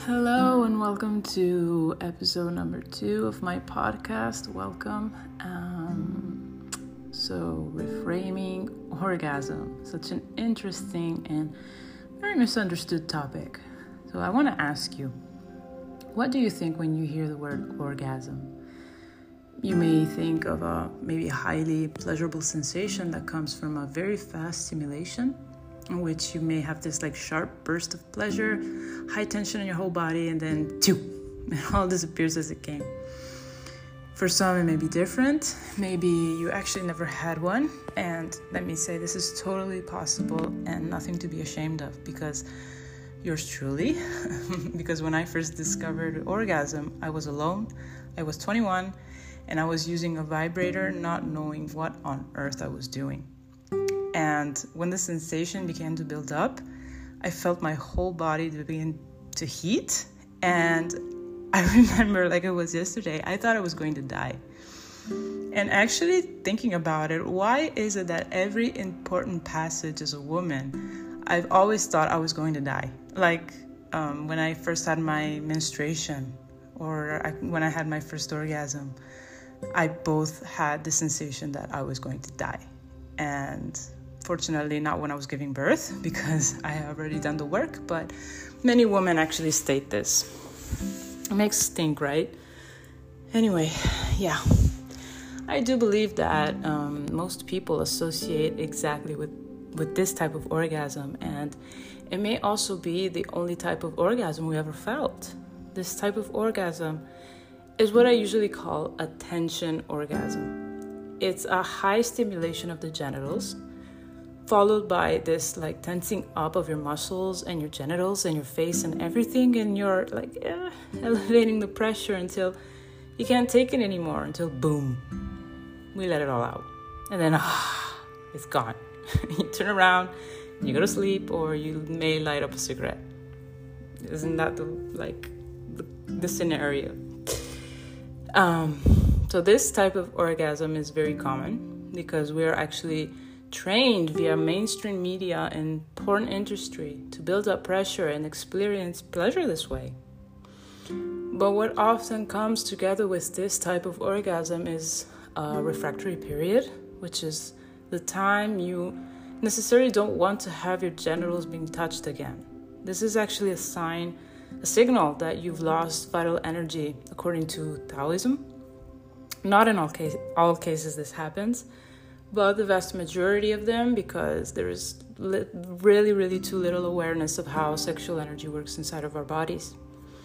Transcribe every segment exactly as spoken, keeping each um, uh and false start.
Hello and welcome to episode number two of my podcast. Welcome. Um, so, reframing orgasm, such an interesting and very misunderstood topic. So, I want to ask you, what do you think when you hear the word orgasm? You may think of a maybe a highly pleasurable sensation that comes from a very fast stimulation, in which you may have this like sharp burst of pleasure, high tension in your whole body, and then two, it all disappears as it came. For some, it may be different. Maybe you actually never had one, and let me say this is totally possible and nothing to be ashamed of, because yours truly, because when I first discovered orgasm, I was alone, I was twenty-one, and I was using a vibrator, not knowing what on earth I was doing. And when the sensation began to build up, I felt my whole body begin to heat. And I remember like it was yesterday, I thought I was going to die. And actually thinking about it, why is it that every important passage as a woman, I've always thought I was going to die? Like um, when I first had my menstruation, or I, when I had my first orgasm, I both had the sensation that I was going to die. And fortunately, not when I was giving birth, because I had already done the work, but many women actually state this. It makes stink, right? Anyway, yeah. I do believe that um, most people associate exactly with, with this type of orgasm, and it may also be the only type of orgasm we ever felt. This type of orgasm is what I usually call a tension orgasm. It's a high stimulation of the genitals, followed by this like tensing up of your muscles and your genitals and your face and everything, and you're like eh, elevating the pressure until you can't take it anymore, until boom, we let it all out, and then ah, it's gone. You turn around, you go to sleep, or you may light up a cigarette. Isn't that the like the, the scenario? Um, so this type of orgasm is very common because we're actually trained via mainstream media and porn industry to build up pressure and experience pleasure this way. But what often comes together with this type of orgasm is a refractory period, which is the time you necessarily don't want to have your genitals being touched again. This is actually a sign, a signal that you've lost vital energy, according to Taoism. Not in all, case, all cases this happens, but the vast majority of them, because there is li- really, really too little awareness of how sexual energy works inside of our bodies.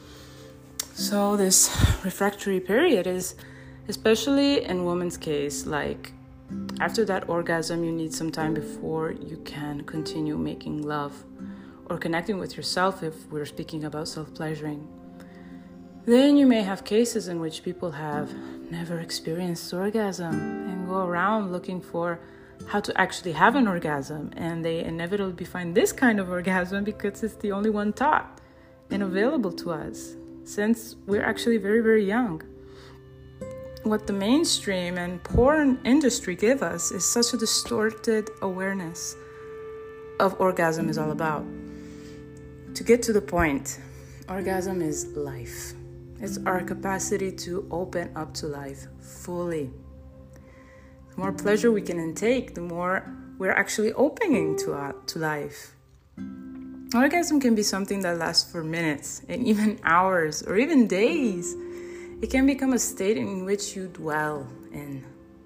So this refractory period is, especially in women's case, like after that orgasm, you need some time before you can continue making love or connecting with yourself if we're speaking about self-pleasuring. Then you may have cases in which people have never experienced orgasm and go around looking for how to actually have an orgasm, and they inevitably find this kind of orgasm because it's the only one taught and available to us since we're actually very, very young. What the mainstream and porn industry give us is such a distorted awareness of orgasm is all about. To get to the point, orgasm is life. It's our capacity to open up to life fully. The more pleasure we can intake, the more we're actually opening to, uh, to life. Orgasm can be something that lasts for minutes and even hours or even days. It can become a state in which you dwell in.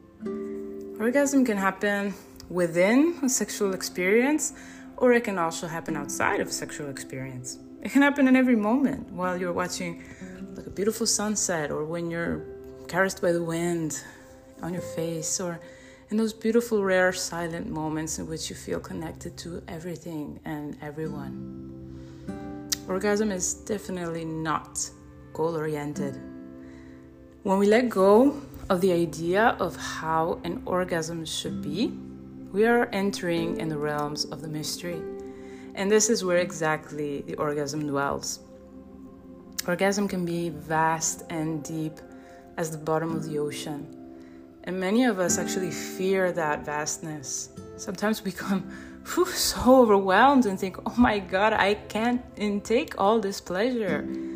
Orgasm can happen within a sexual experience, or it can also happen outside of sexual experience. It can happen in every moment while you're watching like a beautiful sunset, or when you're caressed by the wind on your face, or in those beautiful, rare, silent moments in which you feel connected to everything and everyone. Orgasm is definitely not goal-oriented. When we let go of the idea of how an orgasm should be, we are entering in the realms of the mystery. And this is where exactly the orgasm dwells. Orgasm can be vast and deep as the bottom of the ocean. And many of us actually fear that vastness. Sometimes we become whew, so overwhelmed and think, oh my God, I can't intake all this pleasure.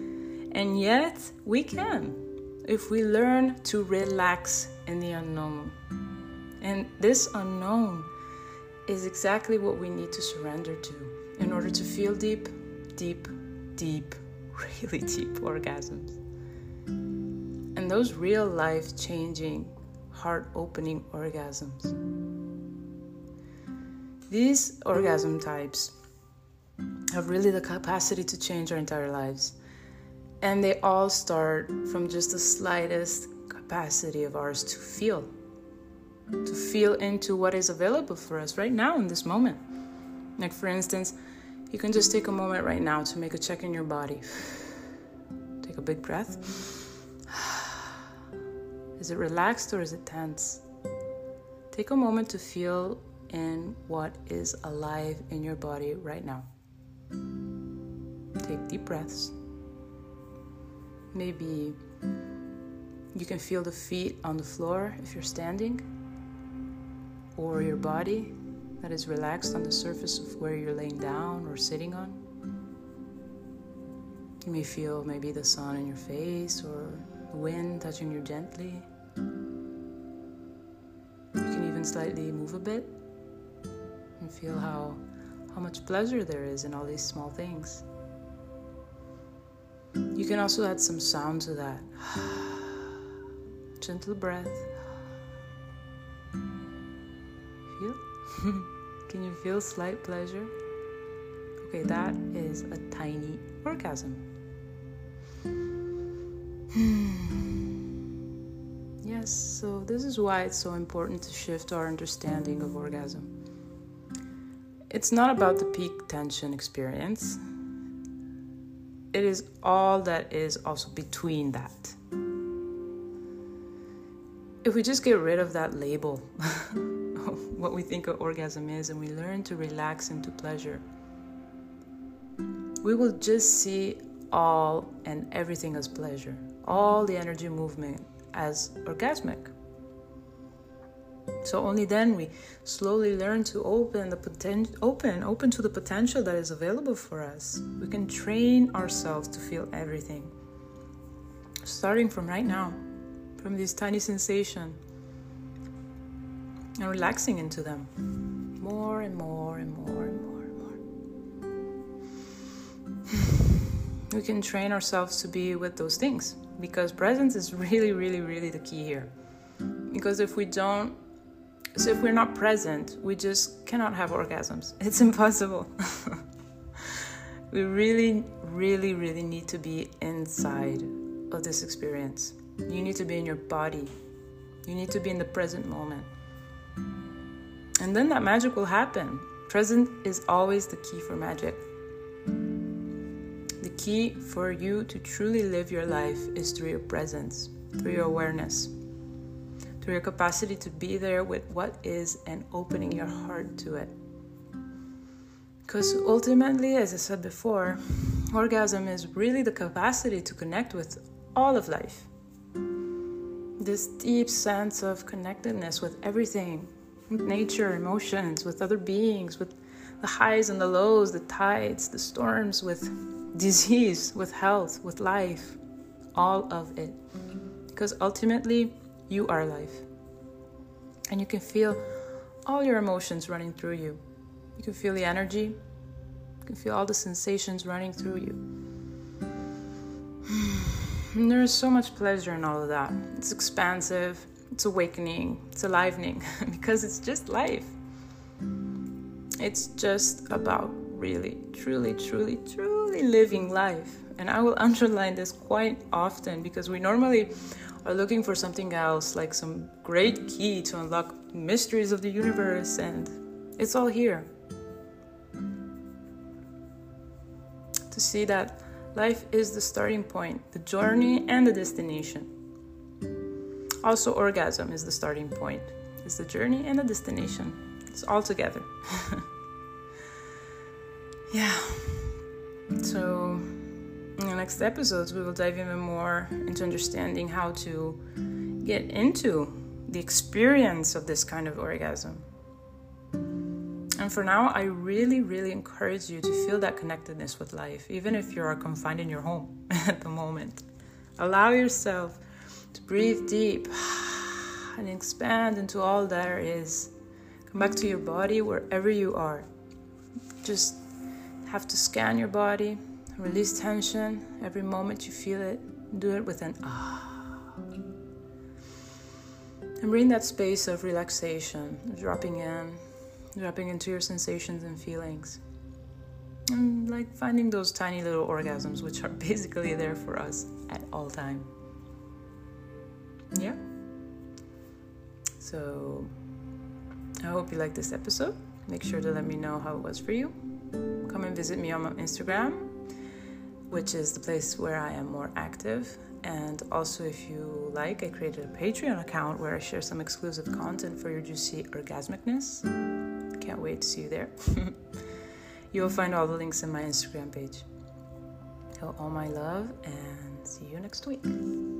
And yet, we can, if we learn to relax in the unknown. And this unknown is exactly what we need to surrender to in order to feel deep, deep, deep, really deep orgasms. And those real life-changing, heart-opening orgasms. These orgasm types have really the capacity to change our entire lives. And they all start from just the slightest capacity of ours to feel. To feel into what is available for us right now in this moment. Like for instance, you can just take a moment right now to make a check in your body. Take a big breath. Is it relaxed or is it tense? Take a moment to feel in what is alive in your body right now. Take deep breaths. Maybe you can feel the feet on the floor if you're standing, or your body that is relaxed on the surface of where you're laying down or sitting on. You may feel maybe the sun in your face or the wind touching you gently. You can even slightly move a bit and feel how, how much pleasure there is in all these small things. You can also add some sound to that. Gentle breath. Feel? Can you feel slight pleasure? Okay, that is a tiny orgasm. Yes, so this is why it's so important to shift our understanding of orgasm. It's not about the peak tension experience. It is all that is also between that. If we just get rid of that label, what we think an orgasm is, and we learn to relax into pleasure, we will just see all and everything as pleasure, all the energy movement as orgasmic. So only then we slowly learn to open the poten- open, open to the potential that is available for us. We can train ourselves to feel everything, starting from right now, from this tiny sensation, and relaxing into them more and more and more and more and more. We can train ourselves to be with those things, because presence is really, really, really the key here. Because if we don't, so if we're not present, we just cannot have orgasms. It's impossible. We really, really, really need to be inside of this experience. You need to be in your body. You need to be in the present moment. And then that magic will happen. Present is always the key for magic. The key for you to truly live your life is through your presence, through your awareness, through your capacity to be there with what is and opening your heart to it. Because ultimately, as I said before, orgasm is really the capacity to connect with all of life. This deep sense of connectedness with everything, with nature, emotions, with other beings, with the highs and the lows, the tides, the storms, with disease, with health, with life, all of it. Because ultimately, you are life. And you can feel all your emotions running through you. You can feel the energy. You can feel all the sensations running through you. And there is so much pleasure in all of that. It's expansive, it's awakening, it's alivening, because it's just life. It's just about really, truly, truly, truly living life. And I will underline this quite often, because we normally are looking for something else, like some great key to unlock mysteries of the universe, and it's all here. To see that life is the starting point, the journey, and the destination. Also, orgasm is the starting point. It's the journey and the destination. It's all together. Yeah. So, in the next episodes, we will dive even more into understanding how to get into the experience of this kind of orgasm. And And for now, I really, really encourage you to feel that connectedness with life, even if you are confined in your home at the moment. Allow yourself to breathe deep and expand into all there is. Come back to your body wherever you are. Just have to scan your body, release tension every moment you feel it. Do it with an ah. And bring that space of relaxation, dropping in, dropping into your sensations and feelings. And like finding those tiny little orgasms, which are basically there for us at all time. Yeah. So I hope you liked this episode. Make sure to let me know how it was for you. Come and visit me on my Instagram, which is the place where I am more active. And also, if you like, I created a Patreon account where I share some exclusive content for your juicy orgasmicness. Can't wait to see you there. You will find all the links in my Instagram page. So all my love, and see you next week.